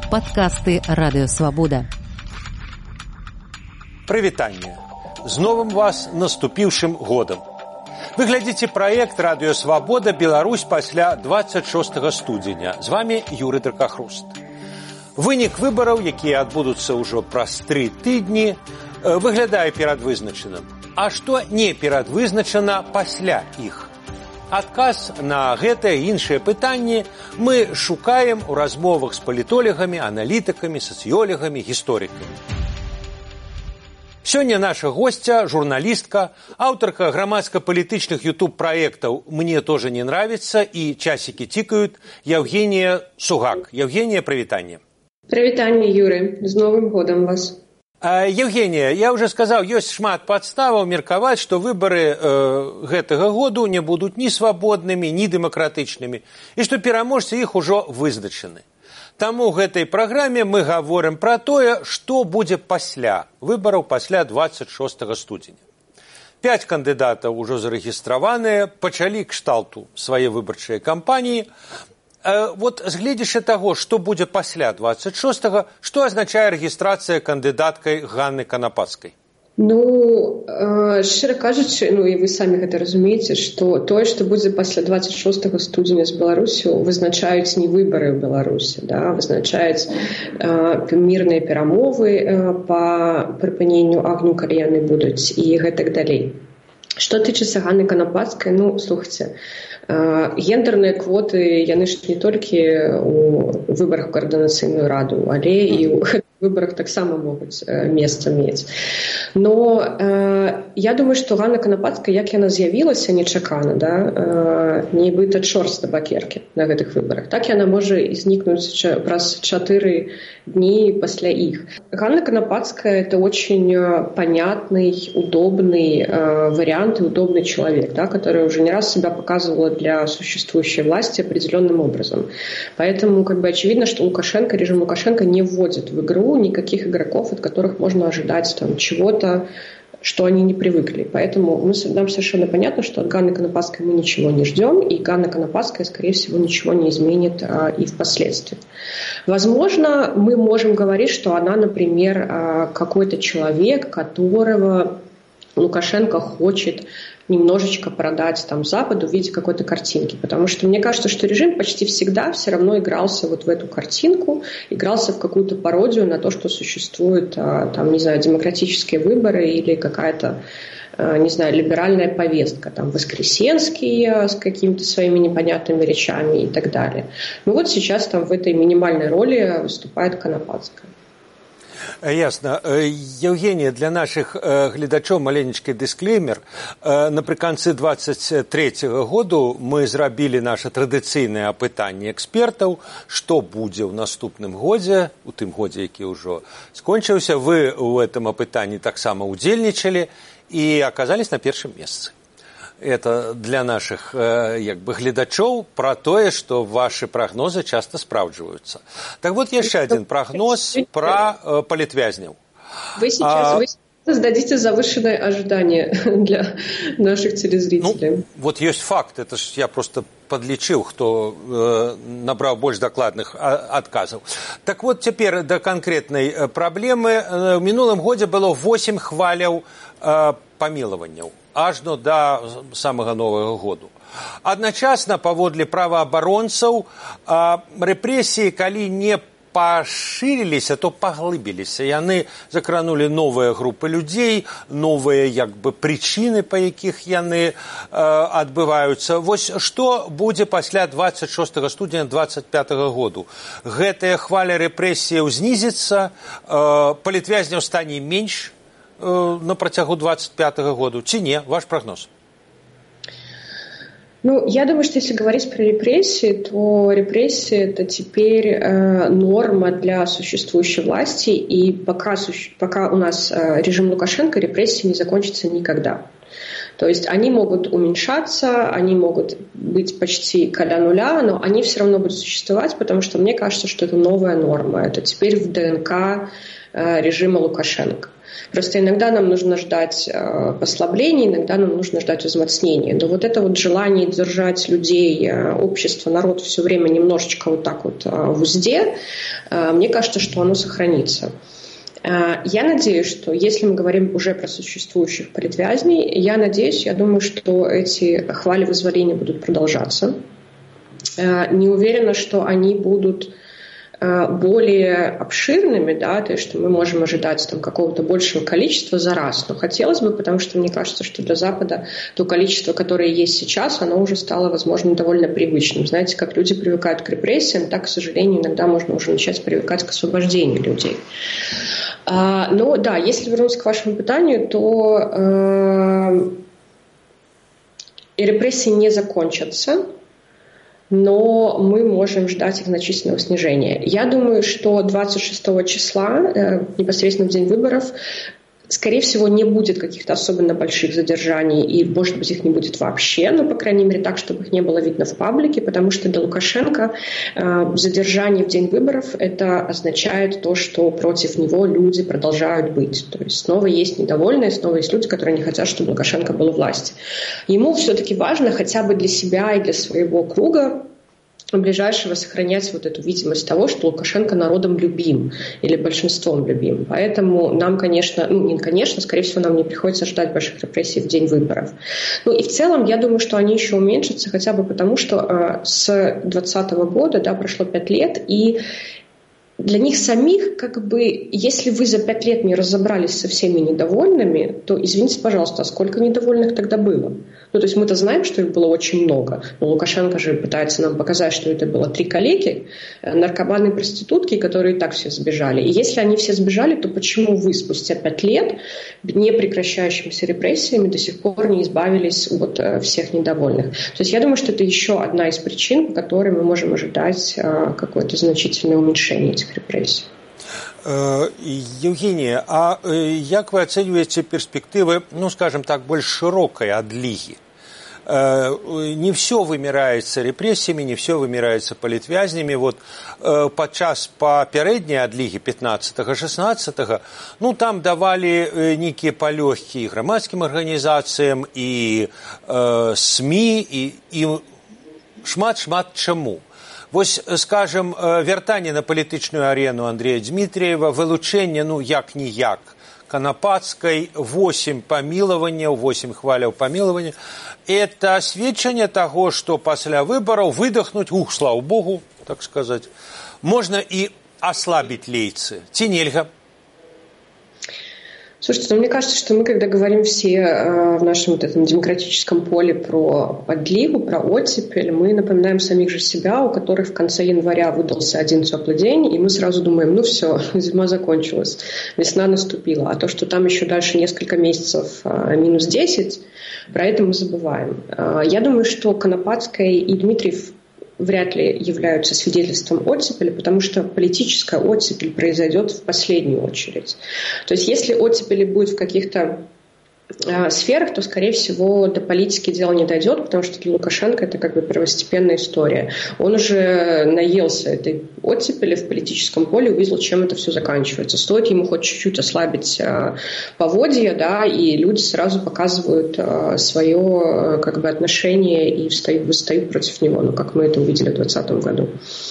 Падкасты Радыёвабода. Прывітанне. З новым вас наступіўшым годам. Вы глядзіце праект Радыёвабода Беларусь пасля 26 студзеня. З вами Юрый Дракахруст. Вынік выбараў, якія адбудуцца ўжо праз 3 тыдні, выглядае перадвызначаным. А што не перадвызначана пасля іх? Адказ на гэтае і іншыя пытанні мы шукаем у размовах з палітолагамі, аналітыкамі, сацыёлагамі, гісторыкамі. Сёння наша госця, журналістка, аўтарка грамадска-палітычных ютуб-праектаў «Мне тоже не нравится» і «Часики тикают» Евгения Сугак. Евгения, прывітанне. Прывітанне, Юры. З Новым годам вас. Евгения, я уже сказал, ёсць шмат падставаў меркаваць, што выбары гэтага году не будуць ні свабоднымі, ні дэмакратычнымі, і што пераможцы іх ужо вызначаны. Таму ў гэтай праграме мы гаворым пра тое, што будзе пасля выбараў пасля 26 студзеня. 5 кандыдатаў ужо зарэгістраваныя, пачалі кшталту свае выбарчыя кампаніі. Вот з гледзячы таго, што будзе пасля 26-го, што азначае рэгістрацыя кандыдаткай Ганны Канапацкай? Шчыра кажучы, і вы самі гэта разумееце, што тое, што будзе пасля 26 студзеня з Беларусю, вызначаюць не выбары ў Беларусі, вызначаюць мірныя перамовы па прыпыненню агню, калі яны будуць, і гэтак далей. Што тычыцца Ганны Канапацкай, слухайце, гендерныя квоты, яны ж не толькі у выбарах у Коордынацыйную раду, але і ў выборах таксама могуць месца мець. Но я думаю, што Ганна Канапацкая, як яна з'явілася нечакана, нібыта чорт з табакеркі на гэтых выбарах, так яна можа і знікнуць праз 4 дні пасля іх. Ганна Канапацкая – это очень понятный, удобный вариант и удобный человек, который уже не раз себя показывала для существующей власти определенным образом. Поэтому очевидно, что режим Лукашенко не вводит в игру никаких игроков, от которых можно ожидать чего-то, что они не привыкли. Поэтому нам совершенно понятно, что от Ганны Канапацкой мы ничего не ждем, и Ганна Канапацкая, скорее всего, ничего не изменит и впоследствии. Возможно, мы можем говорить, что она, например, какой-то человек, которого Лукашенко хочет немножечко продать Западу в виде какой-то картинки. Потому что мне кажется, что режим почти всегда все равно игрался в эту картинку, игрался в какую-то пародию на то, что существуют, демократические выборы или какая-то, либеральная повестка, Воскресенский с какими-то своими непонятными речами и так далее. Сейчас в этой минимальной роли выступает Канапацкая. Ясно. Евгения, для наших глядачоў маленечкі дысклеймер. Напрыканцы 23-го году мы зрабілі наше традыцыйнае апытанне экспертаў, што будзе ў наступным годзе, у тым годзе, які ўжо скончыўся. Вы ў этом апытанні таксама удзельнічалі і аказались на першым месцы. Это для наших глядачоў про тое, что ваши прогнозы часто спраўджваюцца. Так вот, еще один прогноз про политвязняў. Вы сейчас создадите завышенное ожидание для наших телезрителей. Вот есть факт, это ж я просто подлічыў, хто набраў больш дакладных адказаў. Так вот, цяпер да канкрэтнай праблемы. В мінулым годзе было 8 хваляў памілаванняў. Аж до самого Нового году. Адначасна, паводле праваабаронцаў, рэпрэсіі, калі не пашырыліся, то паглыбіліся. Яны закранулі новыя групы людзей, новыя прычыны, па якіх яны адбываюцца. Вось што будзе пасля 26 студзеня 25 году? Гэтая хваля рэпрэсіяў знізіцца, палітвязняў стане менш на працягу 25-го году, ці не? Ваш прогноз? Я думаю, что если говорить про репрессии, то репрессии – это теперь норма для существующей власти, и пока у нас режим Лукашенко, репрессии не закончатся никогда. То есть они могут уменьшаться, они могут быть почти каля нуля, но они все равно будут существовать, потому что мне кажется, что это новая норма. Это теперь в ДНК режима Лукашенко. Просто иногда нам нужно ждать послабления, иногда нам нужно ждать взмацнения. Но вот это вот желание держать людей, общество, народ все время немножечко вот так вот в узде, мне кажется, что оно сохранится. Я надеюсь, что если мы говорим уже про существующих политвязней, я думаю, что эти хвали-вызволения будут продолжаться. Не уверена, что они будут более обширными, да, то есть что мы можем ожидать там какого-то большего количества за раз, но хотелось бы, потому что мне кажется, что для Запада то количество, которое есть сейчас, оно уже стало, возможно, довольно привычным. Знаете, как люди привыкают к репрессиям, так, к сожалению, иногда можно уже начать привыкать к освобождению людей. Но да, если вернуться к вашему питанию, то репрессии не закончатся, но мы можем ждать их значительного снижения. Я думаю, что 26 числа, непосредственно в день выборов, скорее всего, не будет каких-то особенно больших задержаний, и, может быть, их не будет вообще, но, по крайней мере, так, чтобы их не было видно в паблике, потому что для Лукашенко задержание в день выборов – это означает то, что против него люди продолжают быть. То есть снова есть недовольные, снова есть люди, которые не хотят, чтобы Лукашенко был у власти. Ему все-таки важно хотя бы для себя и для своего круга ближайшего сохранять вот эту видимость того, что Лукашенко народом любим или большинством любим. Поэтому нам, скорее всего, нам не приходится ждать больших репрессий в день выборов. Ну и в целом, я думаю, что они еще уменьшатся хотя бы потому, что с 2020 года, да, прошло 5 лет, и для них самих, как бы, если вы за 5 лет не разобрались со всеми недовольными, то, извините, пожалуйста, а сколько недовольных тогда было? Ну, то есть мы-то знаем, что их было очень много, но Лукашенко же пытается нам показать, что это было 3 калеки, наркоманы и проститутки, которые и так все сбежали. И если они все сбежали, то почему вы спустя 5 лет не прекращающимися репрессиями до сих пор не избавились от всех недовольных? То есть я думаю, что это еще одна из причин, по которой мы можем ожидать какое-то значительное уменьшение этих репрессий. Евгения, а як вы оцениваете перспективы, ну, скажем так, больше широкой адлиги? Не все вымирается репрессиями, не все вымирается политвязнями. Вот падчас папярэдняй адлігі 15-16, ну, там давали некие палёгкі і грамадскім арганізацыям, і СМИ, і шмат чаму. Вось, скажем, вяртанне на палітычную арену Андрея Дмитриева, вылучэнне, ну, як-ніяк, Канапацкай, 8 памілаванняў, 8 хваляў памілавання. Это сведчанне таго, што пасля выбараў выдохнуць, слава богу, так сказать, можна і аслабіць лейцы. Ці нельга? Слушайте, мне кажется, что мы, когда говорим все в нашем вот этом демократическом поле про подлигу, про оттепель, мы напоминаем самих же себя, у которых в конце января выдался один теплый день, и мы сразу думаем, ну все, зима закончилась, весна наступила. А то, что там еще дальше несколько месяцев минус 10, про это мы забываем. Я думаю, что Конопатская и Дмитриев вряд ли являются свидетельством оттепели, потому что политическая оттепель произойдет в последнюю очередь. То есть если оттепели будет в каких-то сферах, то, скорее всего, до политики дело не дойдет, потому что для Лукашенко это как бы первостепенная история. Он уже наелся этой оттепели в политическом поле, увидел, чем это все заканчивается. Стоит ему хоть чуть-чуть ослабить поводья, да, и люди сразу показывают свое как бы отношение и восстают против него, ну, как мы это увидели в 2020 году.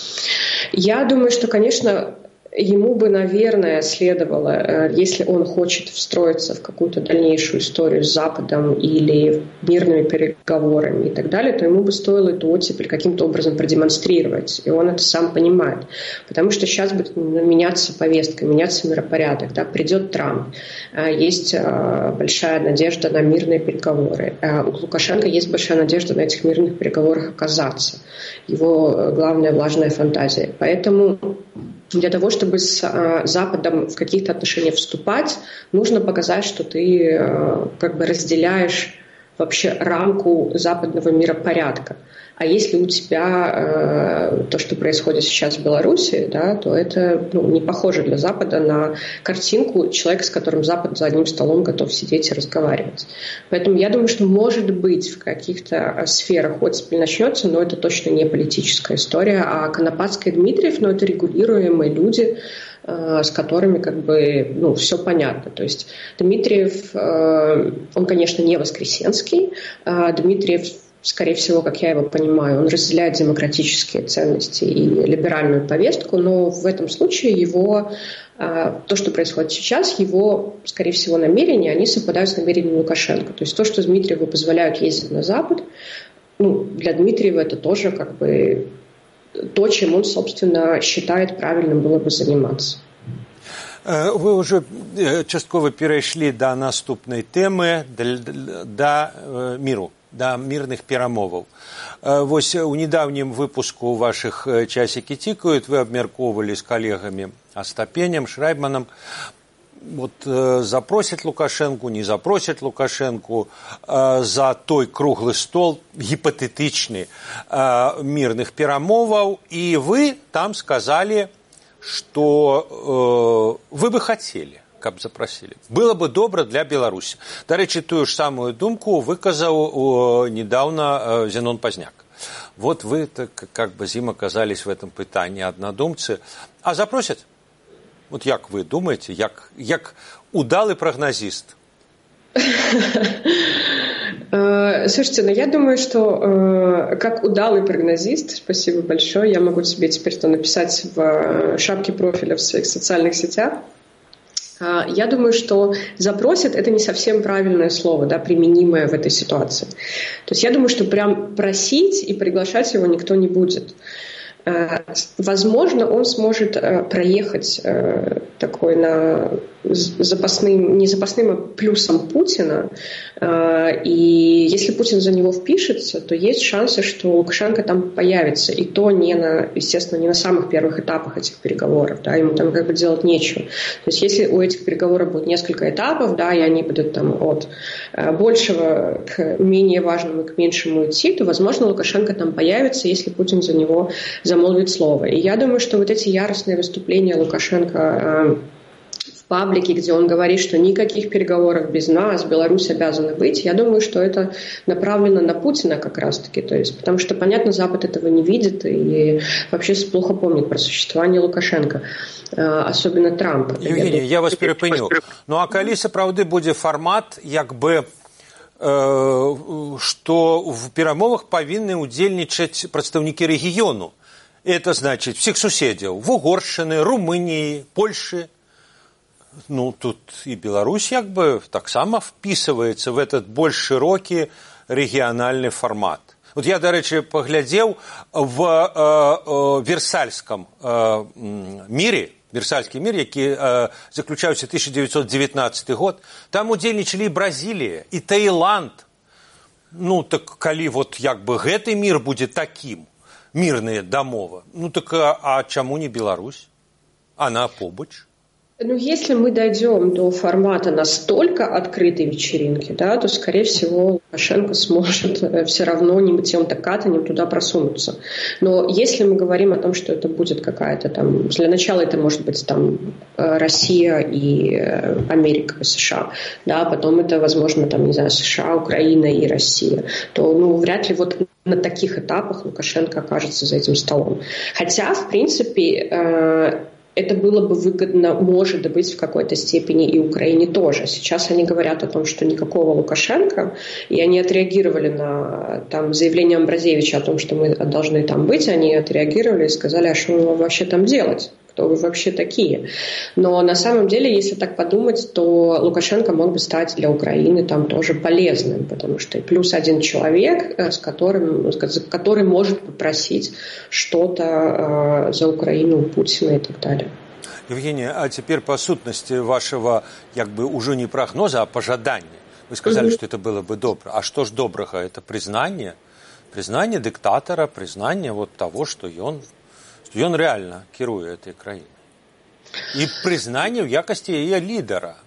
Я думаю, что, конечно, ему бы, наверное, следовало, если он хочет встроиться в какую-то дальнейшую историю с Западом или мирными переговорами и так далее, то ему бы стоило эту оттепель каким-то образом продемонстрировать. И он это сам понимает. Потому что сейчас будет меняться повестка, меняться миропорядок. Да? Придет Трамп. Есть большая надежда на мирные переговоры. У Лукашенко есть большая надежда на этих мирных переговорах оказаться. Его главная влажная фантазия. Поэтому для того, чтобы с Западом в какие-то отношения вступать, нужно показать, что ты как бы разделяешь вообще рамку западного миропорядка. А если у тебя то, что происходит сейчас в Беларуси, да, то это не похоже для Запада на картинку человека, с которым Запад за одним столом готов сидеть и разговаривать. Поэтому я думаю, что, может быть, в каких-то сферах оттепель начнется, но это точно не политическая история. А Конопатская и Дмитриев, это регулируемые люди, с которыми все понятно. То есть Дмитриев, он, конечно, не воскресенский. Дмитриев, скорее всего, как я его понимаю, он разделяет демократические ценности и либеральную повестку, но в этом случае его, то, что происходит сейчас, его, скорее всего, намерения, они совпадают с намерениями Лукашенко. То есть то, что Дмитриеву позволяют ездить на Запад, для Дмитриева это тоже то, чем он, собственно, считает правильным было бы заниматься. Вы уже частково перейшли до наступной темы, до миру, до мирных перамоваў. Вось у недавнім выпуску вашых «Часики тикают» вы абмяркоўвалі з калегамі Остапенем, Шрайбманом, запросят Лукашенку, не запросят Лукашенку за той круглый стол гипотетичный мирных перамоваў, и вы там сказали, что вы бы хотели, каб запросили. Было бы добра для Беларуси. До речі, ту ж самую думку выказал недавно Зенон Позняк. Вот вы з ім оказались в этом пытании однодумцы. А запросят? Як вы думаете, як удалый прогнозист? Слушайте, я думаю, что как удалый прогнозист, спасибо большое, я могу себе теперь написать в шапке профиля в своих социальных сетях. Я думаю, что запросят – это не совсем правильное слово, применимое в этой ситуации. То есть я думаю, что прям просить и приглашать его никто не будет. Возможно, он сможет проехать такой не запасным, а плюсом Путина. И если Путин за него впишется, то есть шансы, что Лукашенко там появится. И то, естественно, не на самых первых этапах этих переговоров. Ему там делать нечего. То есть если у этих переговоров будет несколько этапов, и они будут от большего к менее важному и к меньшему идти, то, возможно, Лукашенко там появится, если Путин за него замолвит слово. И я думаю, что эти яростные выступления Лукашенко в паблике, где он говорит, что никаких переговоров без нас, Беларусь обязана быть, я думаю, что это направлено на Путина как раз-таки. То есть, потому что, понятно, Запад этого не видит и вообще плохо помнит про существование Лукашенко, особенно Трампа. Евгений, я вас перепыню. А калі сапраўды будзе фармат, что в перамовах павінны ўдзельнічаць прадстаўнікі рэгіёну. Это значит всех суседзяў, Угоршчыны, Румынии, Польши. Тут и Беларусь таксама вписывается в этот больш широкі рэгіянальны фармат. Я, до речі, поглядзеў в Версальском мире, Версальский мир, які заключаўся 1919 год, там удзельнічалі і Бразилия, и Таиланд. Так калі гэты мир будет таким, мирная дамова, а чаму не Беларусь? Она побач. Если мы дойдем до формата настолько открытой вечеринки, то, скорее всего, Лукашенко сможет все равно тем-то катанем туда просунуться. Но если мы говорим о том, что это будет какая-то для начала это может быть Россия и Америка и США, потом это, возможно, США, Украина и Россия, то, вряд ли на таких этапах Лукашенко окажется за этим столом. Хотя, в принципе, это было бы выгодно, может быть, в какой-то степени и Украине тоже. Сейчас они говорят о том, что никакого Лукашенко, и они отреагировали на заявление Амбразевича о том, что мы должны там быть, они отреагировали и сказали, а что вы вообще там делать? Кто вы вообще такие? Но на самом деле, если так подумать, то Лукашенко мог бы стать для Украины тоже полезным, потому что плюс один человек, который может попросить что-то за Украину у Путина и так далее. Евгений, а теперь по сутности вашего, уже не прогноза, а пожадания. Вы сказали, что это было бы добро. А что ж доброго? Это признание? Признание диктатора, признание того, что он реально кіруе этой краиной. И признание в якости ее лидера.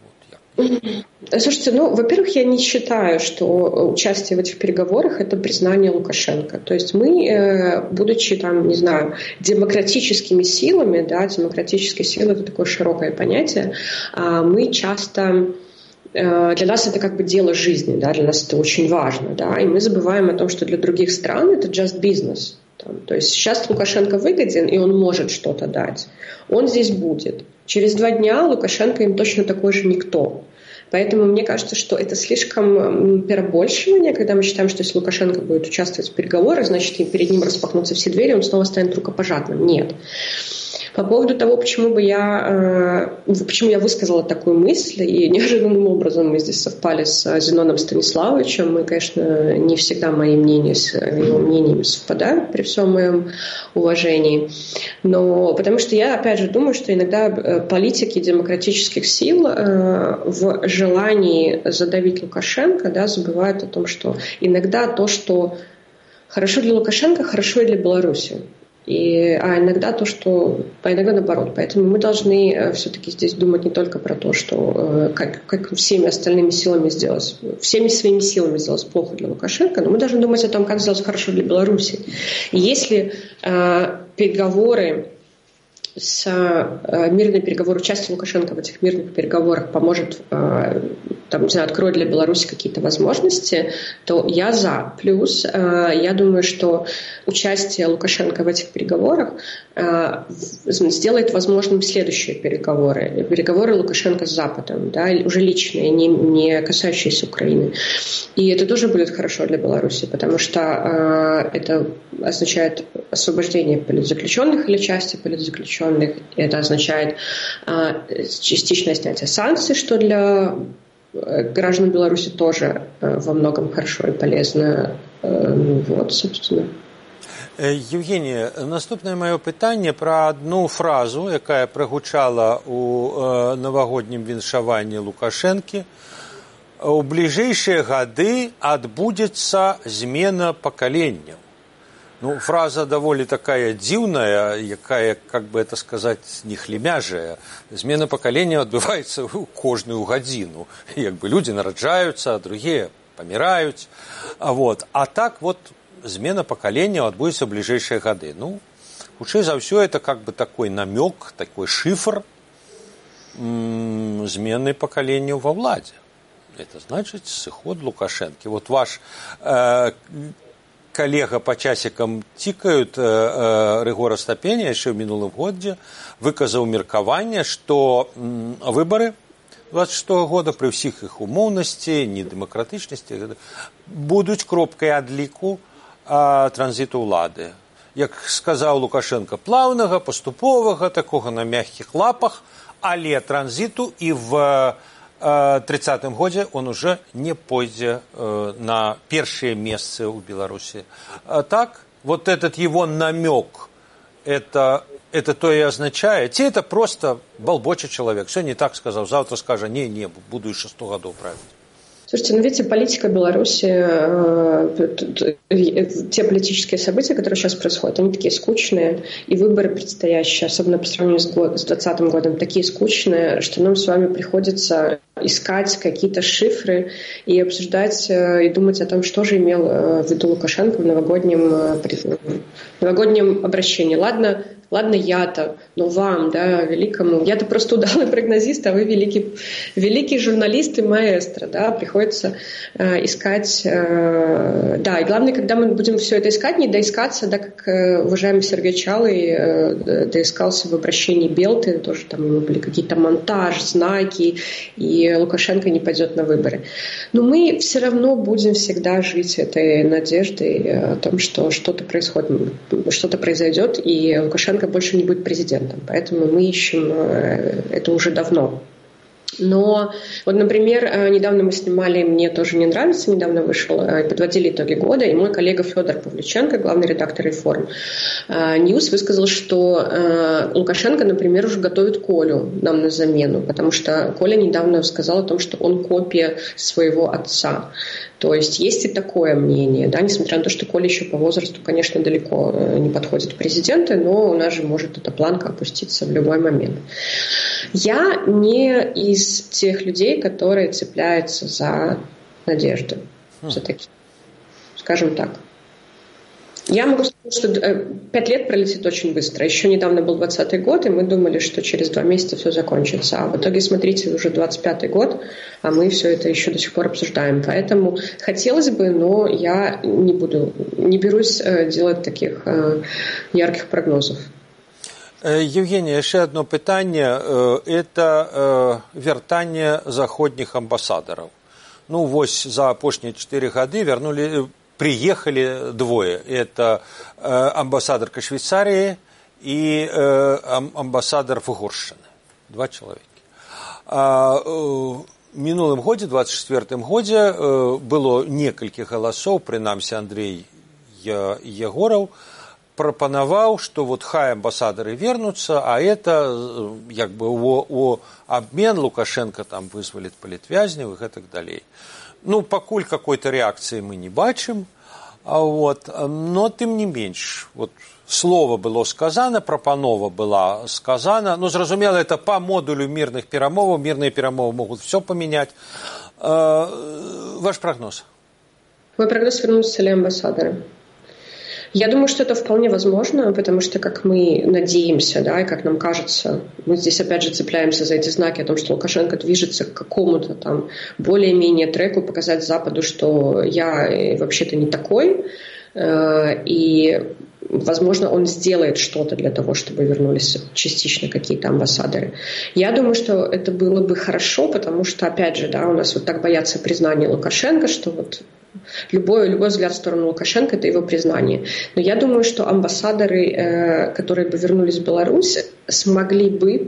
Слушайте, во-первых, я не считаю, что участие в этих переговорах – это признание Лукашенко. То есть мы, будучи, демократическими силами, демократические силы – это такое широкое понятие, мы часто… Для нас это как бы дело жизни, для нас это очень важно, и мы забываем о том, что для других стран это just business. То есть сейчас Лукашенко выгоден, и он может что-то дать. Он здесь будет. Через 2 дня Лукашенко им точно такой же никто. Поэтому мне кажется, что это слишком перебольшивание, когда мы считаем, что если Лукашенко будет участвовать в переговорах, значит, перед ним распахнутся все двери, он снова станет рукопожатным. Нет. По поводу того, почему я высказала такую мысль, и неожиданным образом мы здесь совпали с Зеноном Станиславовичем. Мы, конечно, не всегда мои мнения с его мнениями совпадают при всем моем уважении. Но потому что я, опять же, думаю, что иногда политики демократических сил в желании задавить Лукашенко забывают о том, что иногда то, что хорошо для Лукашенко, хорошо и для Беларуси. А иногда иногда наоборот. Поэтому мы должны все-таки здесь думать не только про то, что как всеми своими силами сделать плохо для Лукашенко, но мы должны думать о том, как сделать хорошо для Беларуси. И если мирные переговоры, участие Лукашенко в этих мирных переговорах поможет, откроет для Беларуси какие-то возможности, то я за. Плюс я думаю, что участие Лукашенко в этих переговорах сделает возможным следующие переговоры. Переговоры Лукашенко с Западом, уже личные, не касающиеся Украины. И это тоже будет хорошо для Беларуси, потому что это означает освобождение политзаключенных или части политзаключенных. Это означает частичное снятие санкций, что для граждан Беларуси тоже во многом хорошо и полезно. Собственно. Евгенія, наступне моє питання про одну фразу, яка прагучала у новогоднім віншаванні Лукашенки. У ближайшие годы отбудется змена поколенняў. Фраза довольно такая дзіўная, якая, как бы это сказать, не хлемяжая. Змена поколения адбываецца кожную гадзіну. Люди нараджаюцца, а другие помирают. А так змена поколения адбудется в ближайшие годы. Хутчэй за ўсё, это как бы такой намек, такой шифр змены поколения во владе. Это значит сыход Лукашенки. Ваш коллега по часикам тикают, Рыгор Астапеня, еще в минулым годзе выказаў меркаванне, что выборы 26 года при всіх іх умоўнасці, недемократичности будуть кропкой адліку транзиту ўлады. Як сказаў Лукашенко, плавнага, паступовага, такога на мягких лапах, але транзиту, и в 30-м годзе он уже не пойдзе на першие месцы у Беларуси. Так, этот его намек, это то и означает. Ці это просто балбочий человек. Сегодня так сказал, завтра скажет, не, буду еще 100 годов править. Слушайте, видите, политика Беларуси, те политические события, которые сейчас происходят, они такие скучные, и выборы предстоящие, особенно по сравнению с 2020 годом, такие скучные, что нам с вами приходится искать какие-то шифры и обсуждать, и думать о том, что же имел в виду Лукашенко в новогоднем обращении. Ладно, я-то, но вам, великому, я-то просто удалый прогнозист, а вы великий журналист и маэстро, приходится искать, и главное, когда мы будем все это искать, не доискаться, как уважаемый Сергей Чалый доискался в обращении Белты, тоже там у него были какие-то монтаж, знаки, и Лукашенко не пойдет на выборы. Но мы все равно будем всегда жить этой надеждой о том, что что-то произойдет, и Лукашенко больше не будет президентом. Поэтому мы ищем это уже давно. Но, например, недавно мы снимали «Мне тоже не нравится», недавно вышел, подводили итоги года, и мой коллега Федор Павлюченко, главный редактор «Реформ Ньюс», высказал, что Лукашенко, например, уже готовит Колю нам на замену, потому что Коля недавно сказал о том, что он копия своего отца. То есть и такое мнение, да, несмотря на то, что Коля еще по возрасту, конечно, далеко не подходит в президенты, но у нас же может эта планка опуститься в любой момент. Я не из тех людей, которые цепляются за надежды, за такие, скажем так. Я могу сказать, что 5 лет пролетит очень быстро. Еще недавно был 20-й год, и мы думали, что через 2 месяца все закончится. А в итоге, смотрите, уже 25-й год, а мы все это еще до сих пор обсуждаем. Поэтому хотелось бы, но я не берусь делать таких ярких прогнозов. Евгения, еще одно питание. Это вертание заходних амбассадоров. Ну, вось за апошние 4 годы приехали двое. Это амбассадорка Швейцарии и амбассадор Угорщины. 2 человека. В минулым годзе, 24-м годзе, было некалькі галасоў, прынамсі Андрей Егоров прапанаваў, што вот хай амбассадары вернуцца, а это як бы у обмен Лукашенко там вызволит палітвязняў и так далей. Ну, пакуль какой-то реакции мы не бачым, но тым не менш, вот слово было сказано, прапанова была сказана, но зразумела, это по модулю мирных перамоваў, мирные перамовы могут все поменять. Ваш прогноз? Мой прогноз: вернутся ли амбассадоры? Я думаю, что это вполне возможно, потому что, как мы надеемся, да, и как нам кажется, мы здесь опять же цепляемся за эти знаки о том, что Лукашенко движется к какому-то там более-менее треку, показать Западу, что я вообще-то не такой, и, возможно, он сделает что-то для того, чтобы вернулись частично какие-то амбассадоры. Я думаю, что это было бы хорошо, потому что, опять же, да, у нас вот так боятся признания Лукашенко, что вот любой взгляд в сторону Лукашенко – это его признание. Но я думаю, что амбассадоры, которые бы вернулись в Беларусь, смогли бы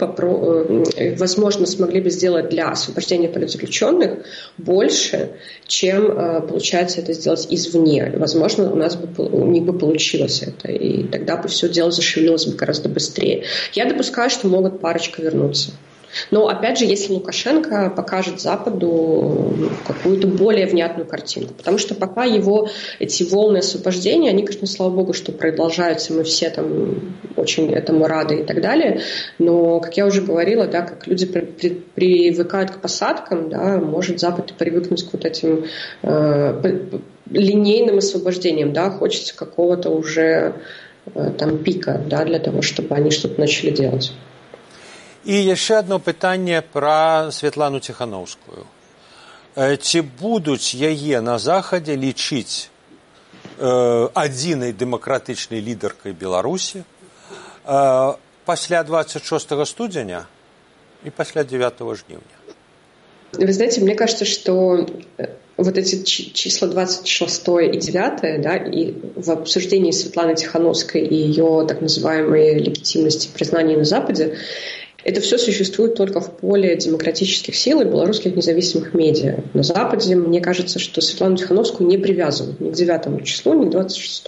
сделать для освобождения политзаключенных больше, чем получается это сделать извне. Возможно, у них бы получилось это, и тогда бы все дело зашевелилось бы гораздо быстрее. Я допускаю, что могут парочка вернуться. Но, опять же, если Лукашенко покажет Западу какую-то более внятную картинку. Потому что пока эти волны освобождения, они, конечно, слава богу, что продолжаются, мы все там очень этому рады и так далее. Но, как я уже говорила, да, как люди привыкают к посадкам, да, может Запад и привыкнуть к вот этим линейным освобождениям. Да, хочется какого-то уже там пика, да, для того, чтобы они что-то начали делать. І яшчэ одно пытанне пра Святлану Ціханаўскую. Ці будуць яе на Захадзе лічыць адзінай дэмакратычнай лідаркай Беларусі пасля 26 студзеня и пасля 9 жніўня? Вы знаете, мне кажется, что вот эти числа 26 и 9, да, и в обсуждении Светланы Тихановской и ее так называемой легитимности признания на Западе, это все существует только в поле демократических сил и белорусских независимых медиа. На Западе, мне кажется, что Светлану Тихановскую не привязывают ни к 9 числу, ни к 26.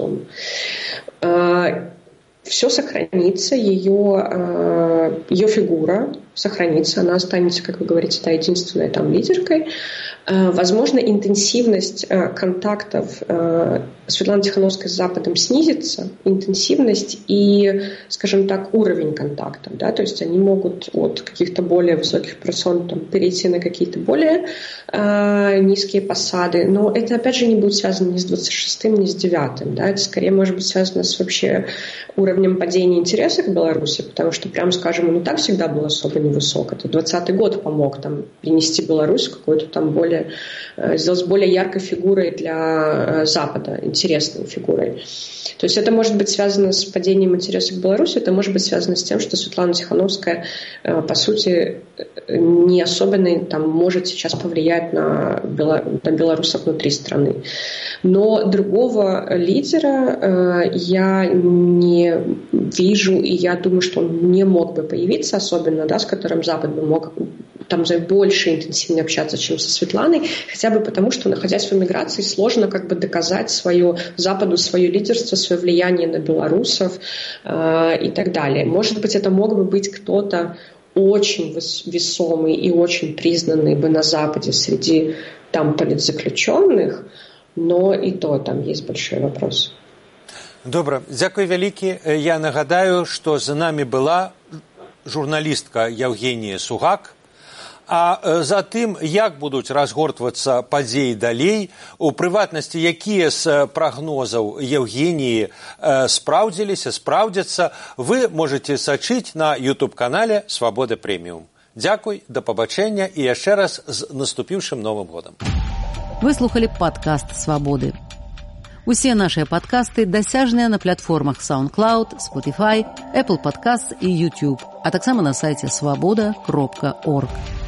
Все сохранится, ее фигура сохранится, она останется, как вы говорите, единственной там лидеркой. Возможно, интенсивность контактов Светланы Тихановской с Западом снизится, интенсивность и, скажем так, уровень контактов. Да? То есть они могут от каких-то более высоких персон перейти на какие-то более низкие посады. Но это, опять же, не будет связано ни с 26-м, ни с 9-м. Да? Это скорее может быть связано с вообще уровнем падения интереса к Беларуси, потому что, прямо скажем, он и так всегда был особо невысок. Это 20-й год помог там принести Беларусь какой-то там сделать более яркой фигурой для Запада, интересной фигурой. То есть это может быть связано с падением интереса к Беларуси, это может быть связано с тем, что Светлана Тихановская, по сути, не особенно там может сейчас повлиять на белорусов внутри страны. Но другого лидера я не вижу, и я думаю, что он не мог бы появиться, особенно, да, с которым Запад бы мог там больше интенсивнее общаться, чем со Светланой, хотя бы потому, что, находясь в эмиграции, сложно как бы доказать Западу свое лидерство, свое влияние на белорусов и так далее. Может быть, это мог бы быть кто-то очень весомый и очень признанный бы на Западе среди там политзаключенных, но и то там есть большой вопрос. Добра, дзякуй вялікі. Я нагадаю, што з намі была журналістка Евгения Сугак. А затым, як будуць разгортвацца падзеі далей, у прыватнасці, якія з прагнозаў Евгении спраўдзіліся, спраўдзяцца, вы можете сачыць на YouTube-канале «Свабода Прэміум». Дзякуй, да пабачэння і яшчэ раз з наступіўшым Новым годам. Вы слухали падкаст «Свабоды». Усе нашыя падкасты дасяжныя на платформах SoundCloud, Spotify, Apple Podcasts і YouTube, а таксама на сайце swaboda.org.